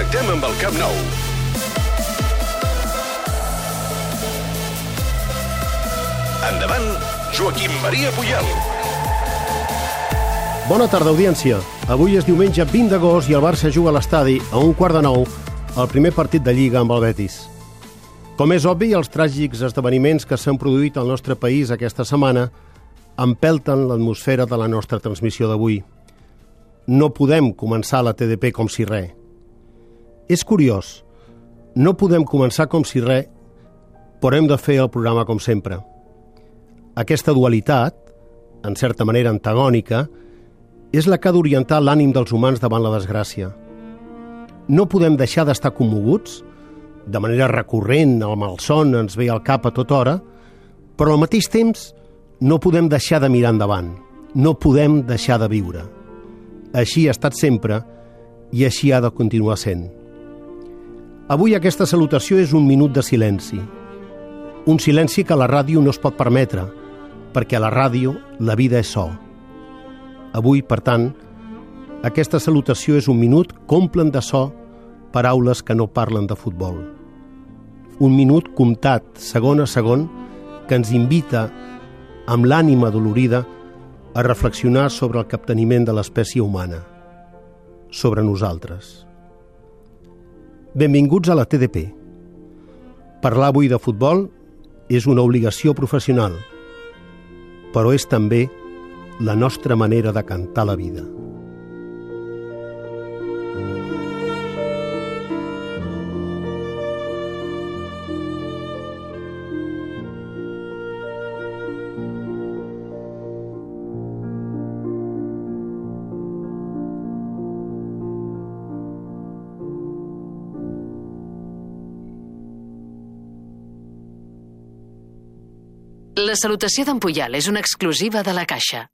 Connectem amb el Camp Nou. Endavant, Joaquim Maria Puyal. Bona tarda, audiència. Avui és diumenge 20 d'agost i el Barça juga a l'estadi a 8:45 el primer partit de Lliga amb el Betis. Com és obvi, els tràgics esdeveniments que s'han produït al nostre país aquesta setmana empelten l'atmosfera de la nostra transmissió d'avui. No podem començar la TDP com si res. És curiós, no podem començar com si res, però hem de fer el programa com sempre. Aquesta dualitat, en certa manera antagònica, és la que ha d'orientar l'ànim dels humans davant la desgràcia. No podem deixar d'estar commoguts, de manera recurrent el malson ens ve al cap a tota hora, però al mateix temps no podem deixar de mirar endavant, no podem deixar de viure. Així ha estat sempre i així ha de continuar sent. Avui aquesta salutació és un minut de silenci. Un silenci que a la ràdio no es pot permetre, perquè a la ràdio la vida és so. Avui, per tant, aquesta salutació és un minut que omplen de so paraules que no parlen de futbol. Un minut comptat, segon a segon, que ens invita, amb l'ànima dolorida, a reflexionar sobre el capteniment de l'espècie humana, sobre nosaltres. Benvinguts a la TDP. Parlar avui de futbol és una obligació professional, però és també la nostra manera de cantar la vida. La salutació d'en Puyal és una exclusiva de La Caixa.